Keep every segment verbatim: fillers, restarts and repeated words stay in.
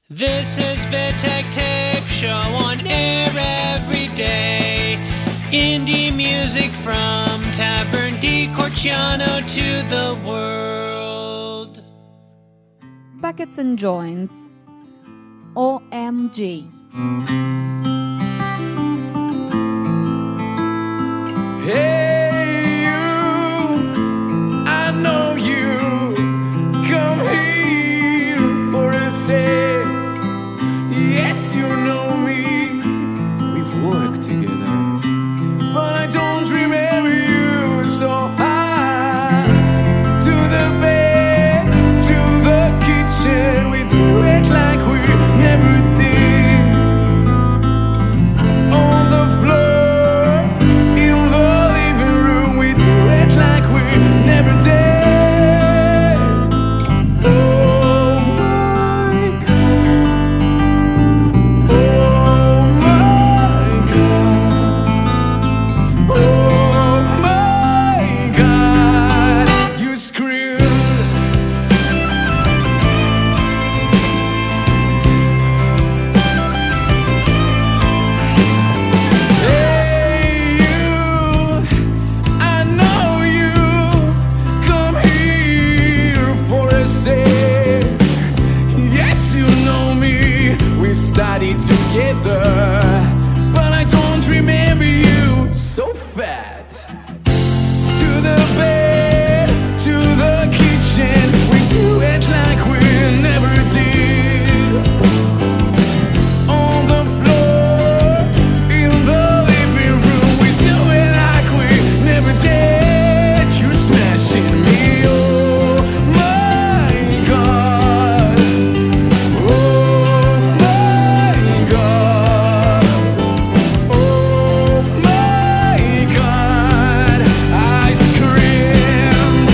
This is Vitek Tape Show on air every day. Indie music from Tavern di Corciano to the world. Buckets and Joints. O M G. Hey you, I know you. Come here for a sec. Yes, you know me. We've worked together, but I don't remember you. So high to the bed, to the kitchen. We do it like we never did. On the floor, in the living room, we do it like we never did. Oh my God. Oh my God. Oh my God. You screwed. Hey you, I know you. Come here for a sec. Yes, you know me. We've studied together, but I don't remember you. So fat. To the bed, to the kitchen. We do it like we never did. On the floor, in the living room, we do it like we never did. You're smashing me, oh my God. Oh my God. Oh my God. I screamed.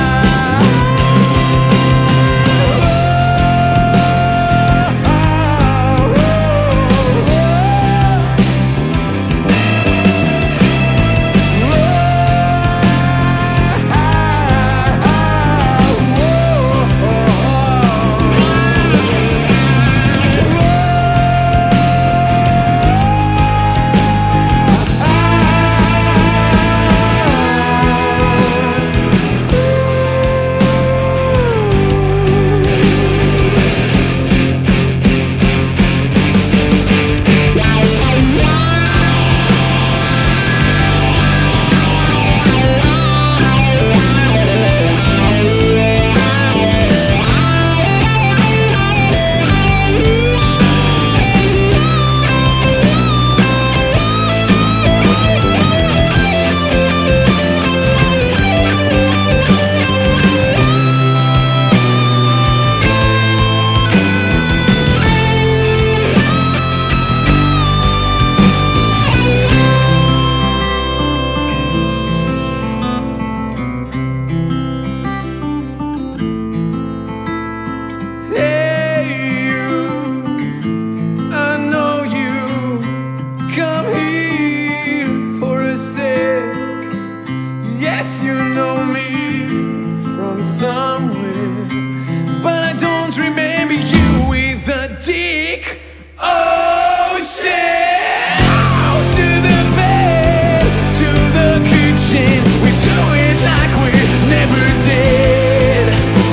Hey you, I know you. Come here for a sec. Yes, you know me from somewhere, but I don't remember you with a dick. Oh shit! Out to the bed, to the kitchen. We do it like we never did.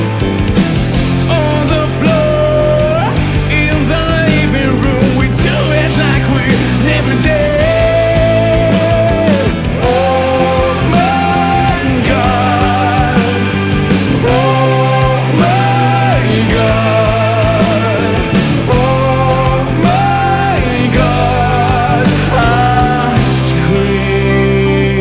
On the floor, in the living room, we do it like we never did. Oh my God. Oh my God. Oh my God. I scream.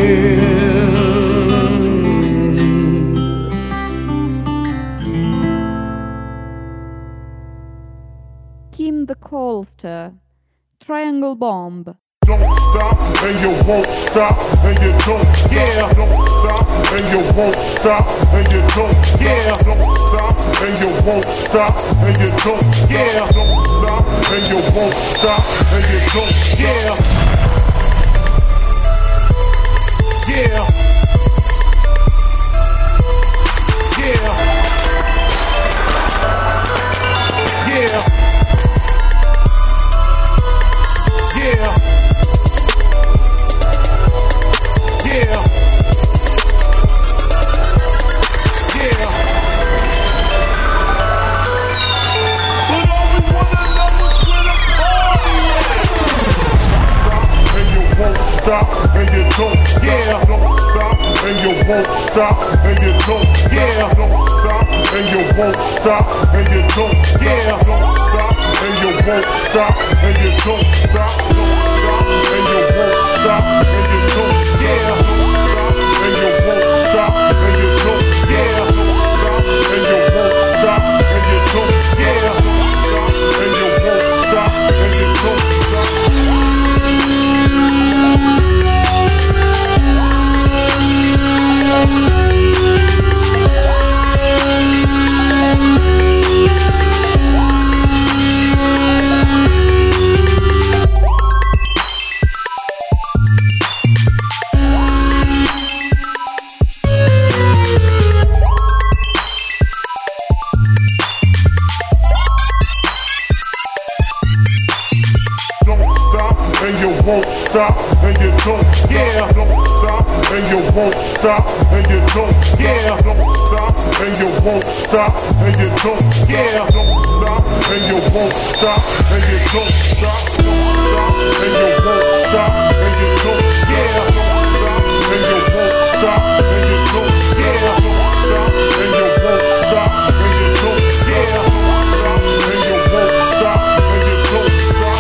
Kim the Colster. Triangle Bomb. Don't stop and you won't stop and you don't stop. Yeah. Don't stop and you won't stop and you don't stop. Yeah. Don't stop and you won't stop and you don't stop. Yeah. Don't stop and you won't stop and you don't stop. Yeah. Yeah. Yeah. Yeah. you won't stop, and you don't, yeah, don't stop, and you won't stop, and you don't, yeah, don't stop, and you won't stop, and you don't stop, don't stop, and you won't stop, and you don't, yeah, don't stop, and you won't stop, and you don't, yeah, don't stop, and you won't stop, and you don't, yeah, don't stop, and you won't stop, and you don't stop. And you won't stop, and you don't, yeah, don't stop, and you won't stop, and you don't, yeah, don't stop, and you won't stop, and you don't, yeah, don't stop, and you won't stop, and you don't stop, don't stop, and you won't stop, and you don't, yeah, don't stop, and you won't stop, and you don't, yeah, don't stop, and you won't stop, and you don't, yeah, don't stop, and you won't stop, and you don't stop.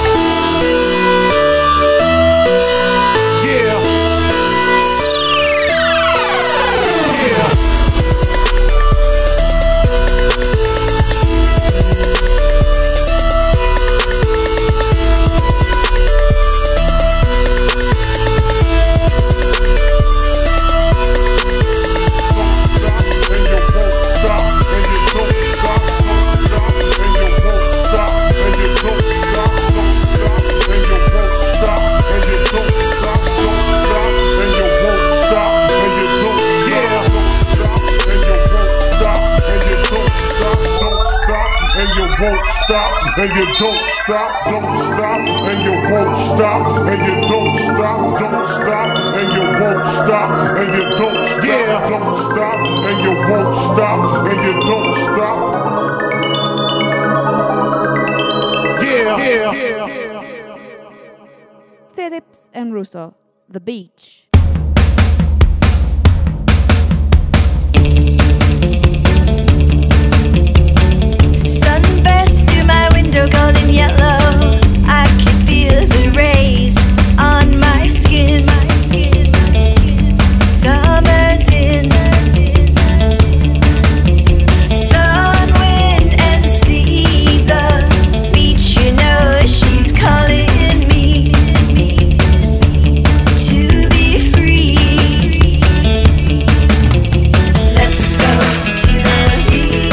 Won't stop, and you don't stop, don't stop, and you won't stop, and you don't stop, don't stop, and you won't stop, and you don't stop, yeah, don't stop, and you won't stop, and you don't stop. Yeah, yeah, yeah. Phillips and Russo, The Beach. Golden yellow, I can feel the rays on my skin. Summer's in. Sun, wind, and sea. The beach, you know, she's calling me to be free. Let's go to the beach.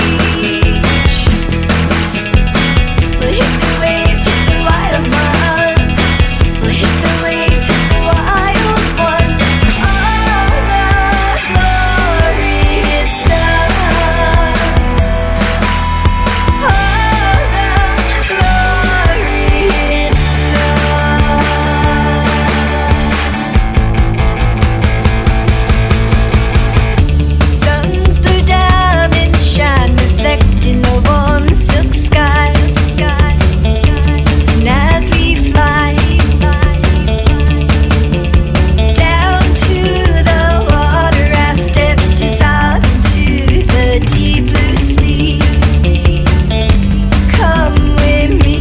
We'll hit the waves, hit the wild one. We'll hit the waves, hit the wild one. All the glorious sun. All the glorious sun. Sun's blue diamond shine, reflecting the warm silk sky. And as we fly down to the water, our steps dissolve into the deep blue sea. Come with me.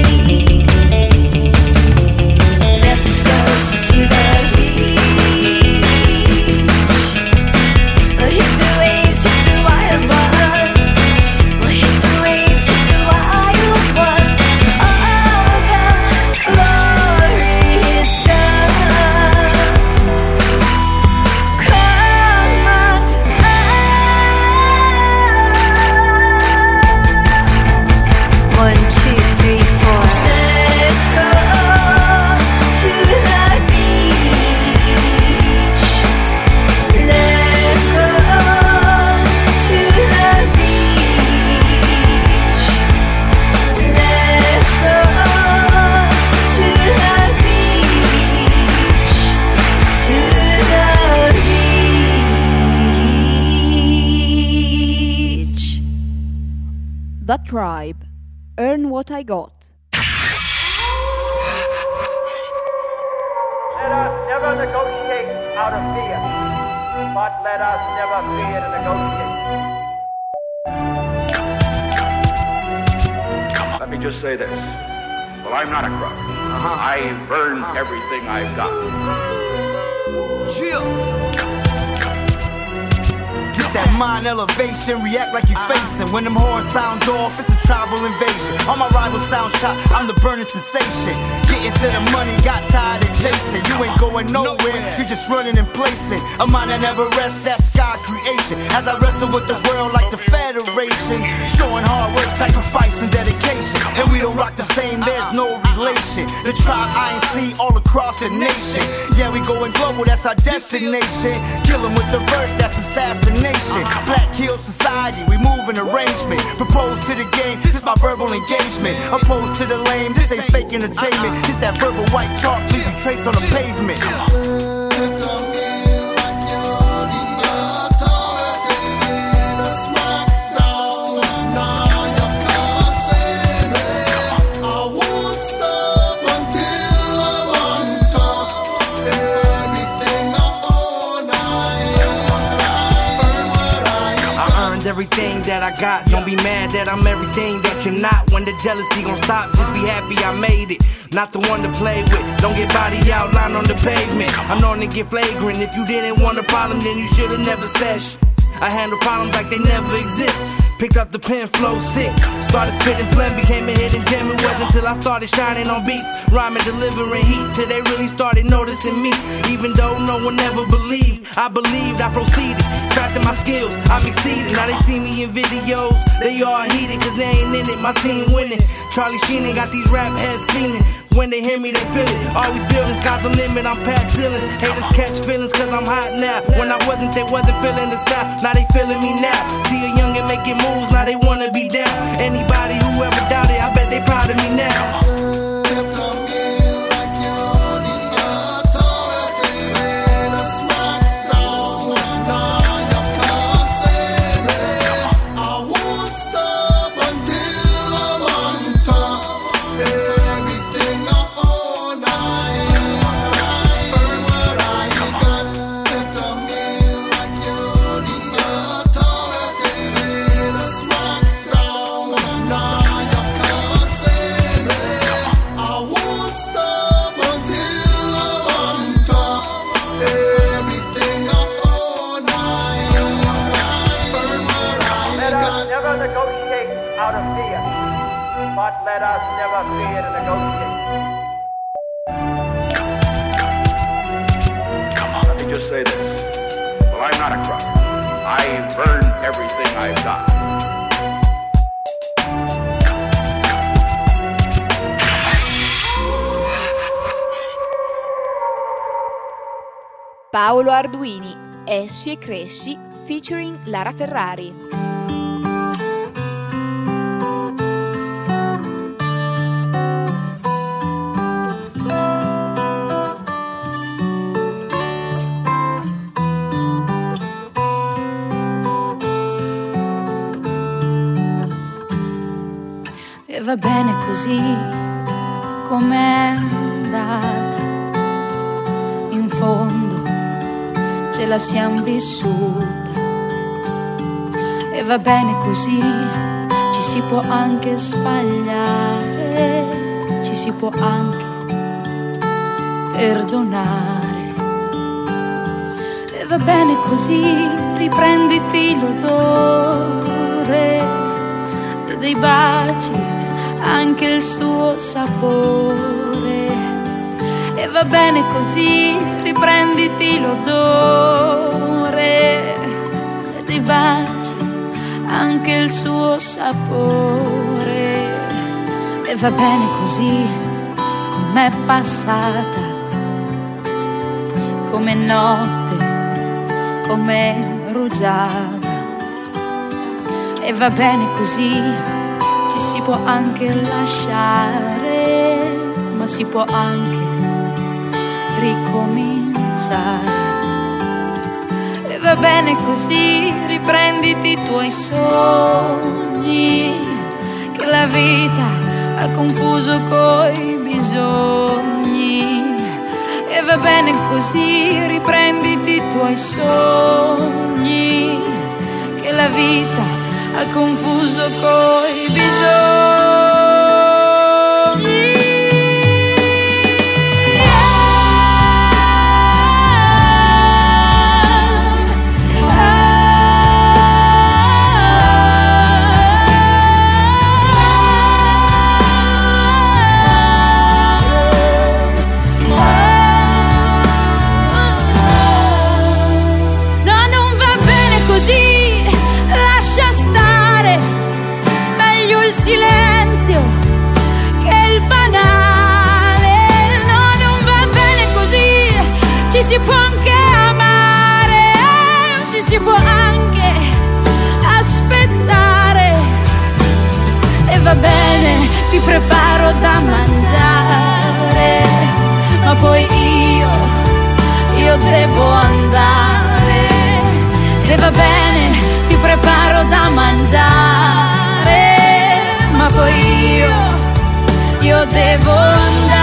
Let's go to the beach. We'll hit the waves, hit the wild one. We'll hit the waves, hit the wild one. All the glorious sun. Come on, one, two, three, four. Let's go to the beach. Let's go to the beach. Let's go to the beach. To the beach. The Tribe, Earn What I Got. Let us never negotiate out of fear. but let us never fear to negotiate. Let me just say this. Well, I'm not a crook. Uh-huh. I've earned uh-huh. everything I've got. Chill. Just that mind elevation, react like you facing. When them horns sound off, it's a tribal invasion. All my rivals sound shot, I'm the burning sensation. Getting to the money, got tired of chasing. You ain't going nowhere, you just running and placing. A mind that never rests, that's God creation. As I wrestle with the world like the Federation, showing hard work, sacrifice and dedication. And we don't rock the same, there's no relation. The tribe I N C all across the nation. Yeah, we going global, that's our destination. Kill 'em with the verse, that's assassination. Black kill society, we move in arrangement. Propose to the game, this is my verbal engagement. Opposed to the lame, this ain't fake entertainment. This that verbal white chalk, leave you traced on the pavement. Everything that I got, don't be mad that I'm everything that you're not. When the jealousy gon' stop, just be happy I made it. Not the one to play with, don't get body outlined on the pavement. I'm known to get flagrant, if you didn't want a problem then you should've never said sh- I handle problems like they never exist. Picked up the pen, flow sick. Started spitting phlegm, became a hidden gem. It wasn't until I started shining on beats, rhyming, delivering heat, till they really started noticing me. Even though no one ever believed, I believed, I proceeded. Crafting my skills, I'm exceeding. Now they see me in videos, they all heated, cause they ain't in it, my team winning. Charlie Sheen got these rap heads feeling. When they hear me, they feel it. Always building, sky's the limit, I'm past ceilings. Haters catch feelings, cause I'm hot now. When I wasn't, they wasn't feeling the style. Now they feeling me now. See a youngin' making moves, now they wanna be down. Anybody who ever doubted, I bet they proud of me now. Let us never fear to negotiate. Let me just say this. Well, I'm not a crook. I've earned everything I've got. Paolo Arduini, Esci e cresci, featuring Lara Ferrari. E va bene così com'è andata, in fondo ce la siamo vissuta. E va bene così, ci si può anche sbagliare, ci si può anche perdonare. E va bene così, riprenditi l'odore dei baci, anche il suo sapore. E va bene così, riprenditi l'odore dei baci, anche il suo sapore. E va bene così, com'è passata, come notte, come rugiada. E va bene così, ci si può anche lasciare, ma si può anche ricominciare. E va bene così, riprenditi i tuoi sogni, che la vita ha confuso coi bisogni. E e va bene così, riprenditi i tuoi sogni, che la vita ha confuso coi bisogni. Silenzio che è il banale, no, non va bene così, ci si può anche amare, ci si può anche aspettare, e va bene, ti preparo da mangiare, ma poi io, io devo andare, e va bene, ti preparo da mangiare, ma poi io, io devo andare.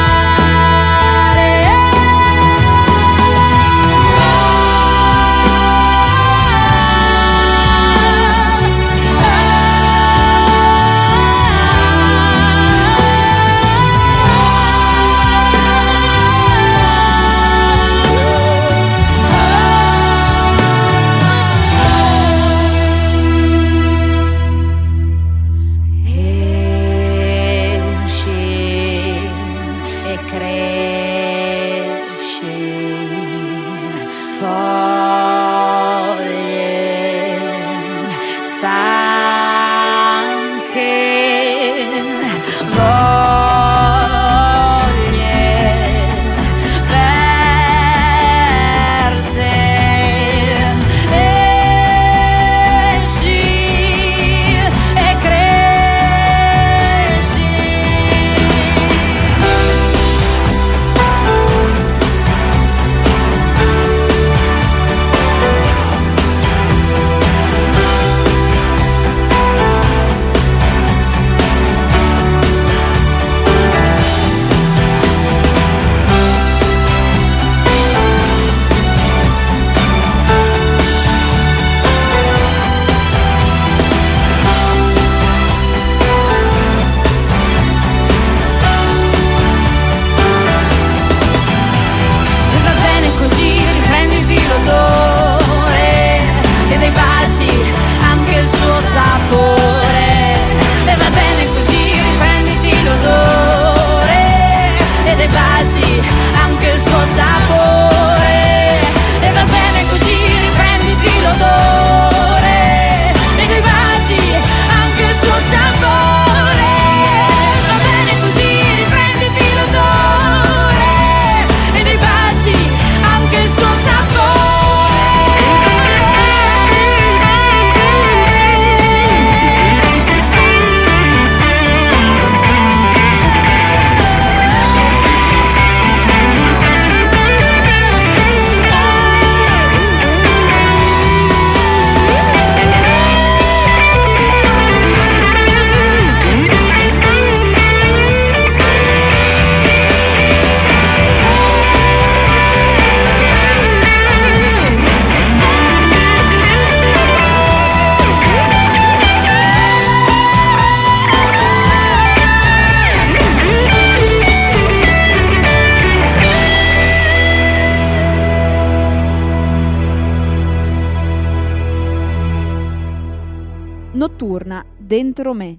Notturna dentro me.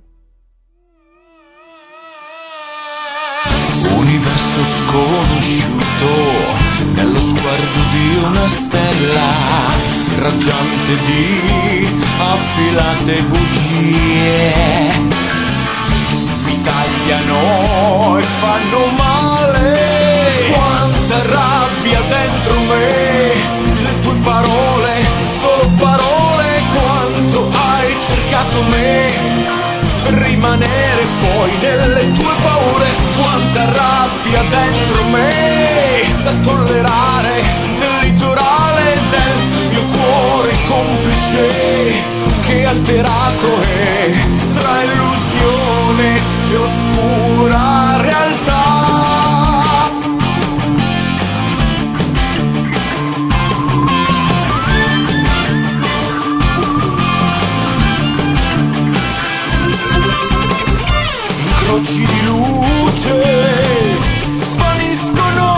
Universo sconosciuto, nello sguardo di una stella, raggiante di affilate bugie, mi tagliano e fanno male. Quanta rabbia dentro me, le tue parole, solo parole. Quanto hai cercato me per rimanere poi nelle tue paure. Quanta rabbia dentro me da tollerare nel litorale del mio cuore complice, che alterato è tra illusione e oscura realtà. raggi di luce svaniscono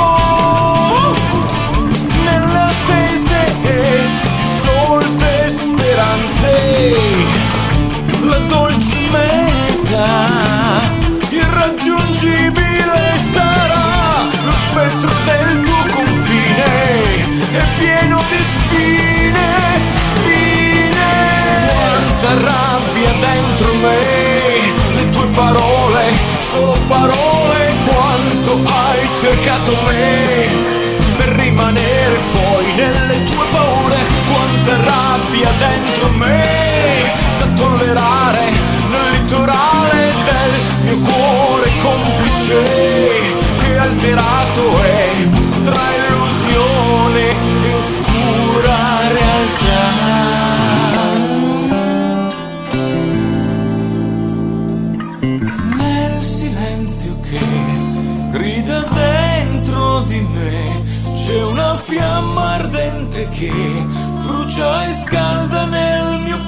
nelle attese di solte speranze. La dolce meta irraggiungibile sarà, lo spettro del tuo confine è pieno di spine, spine. Quanta rabbia dentro me, le tue parole, solo parole. Quanto hai cercato me per rimanere poi nelle tue paure. Quanta rabbia dentro me da tollerare nel litorale del mio cuore complice, che alterato è tra illusione e oscura realtà. Nel silenzio che grida dentro di me c'è una fiamma ardente che brucia e scalda nel mio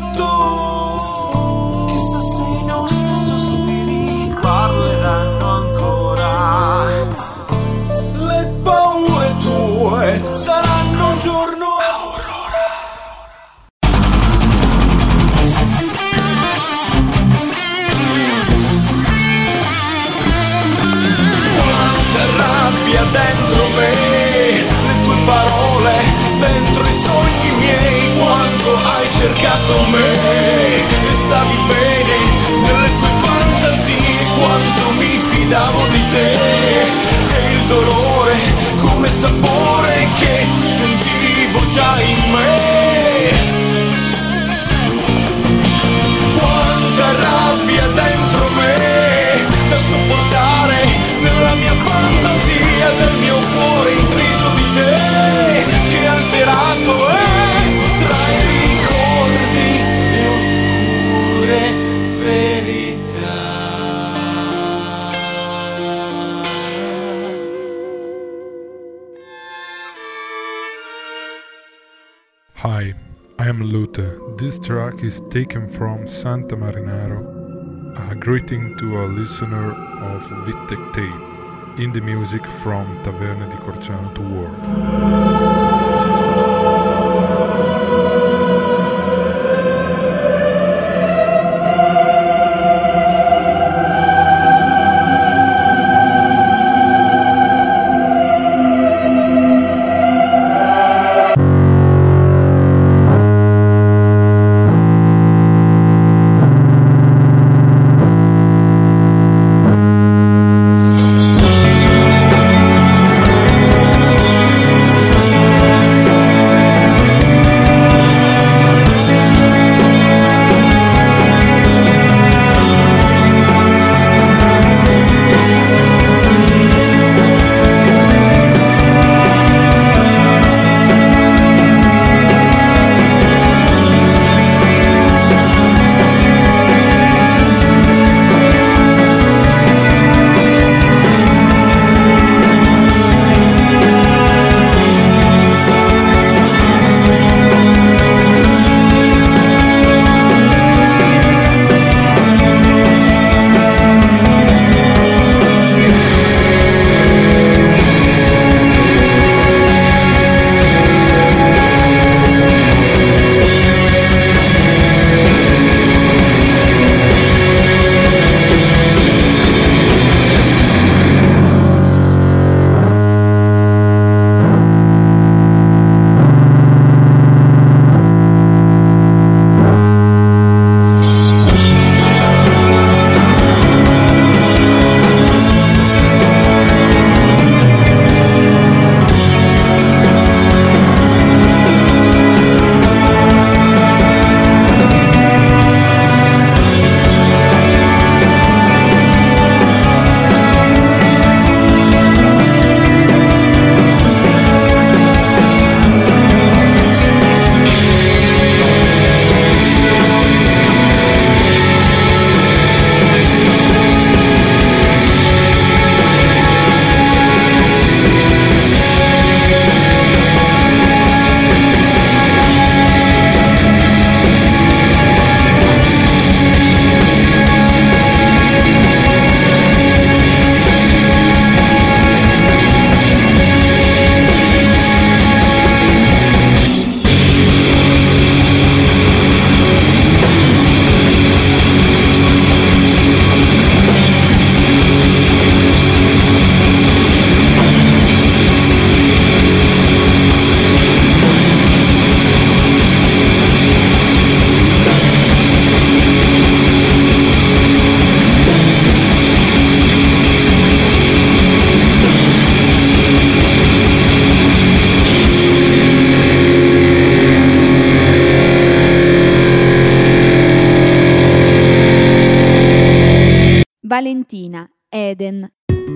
petto. Chissà se i nostri sospiri parleranno ancora. Le paure tue saranno un giorno aurora. Quanta rabbia dentro me, le tue parole dentro i sogni miei. Quanto hai cercato me e stavi bene nelle tue fantasie. Quanto mi fidavo di te e il dolore come sapore che sentivo già in me. Quanta rabbia dentro me da sopportare nella mia fantasia del mio cuore intriso di te, che alterato è tra i ricordi e oscure verità. Hi, I am Lute. This track is taken from Santa Marinaro, a greeting to a listener of Vitek Tape, indie music from Taverna di Corciano to World. We'll be right back. Valentina, Eden.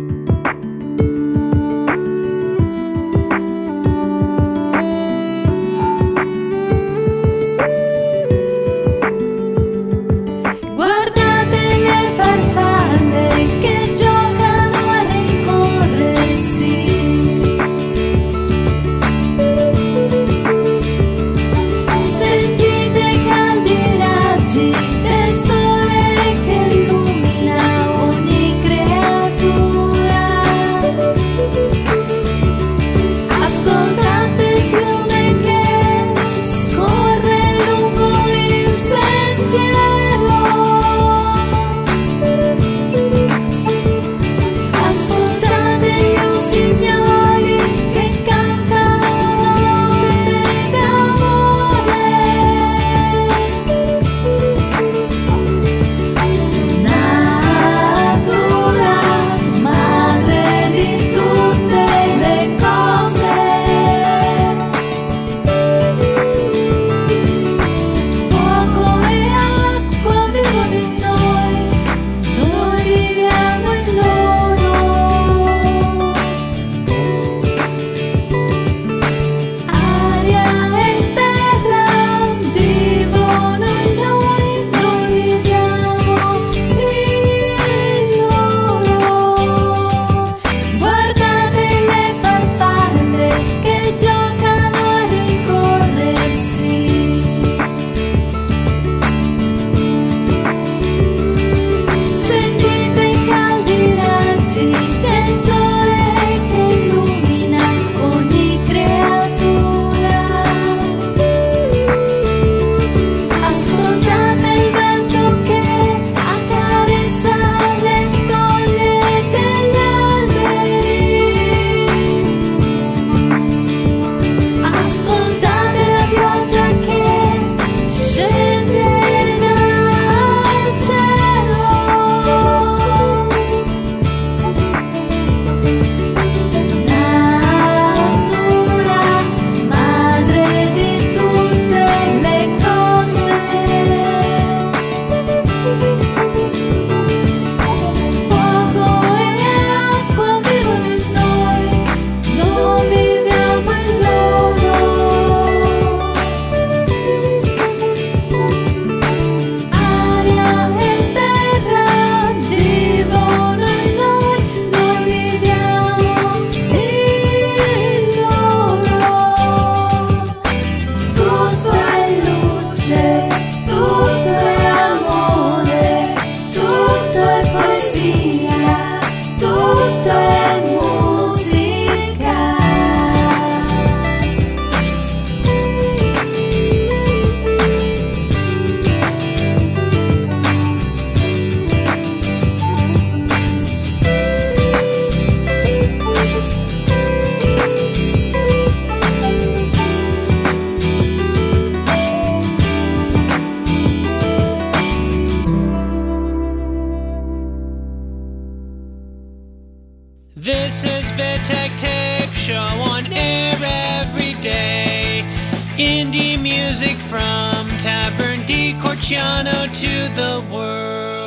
This is Vitek Tape Show on air every day. Indie music from Tavern di Corciano to the world.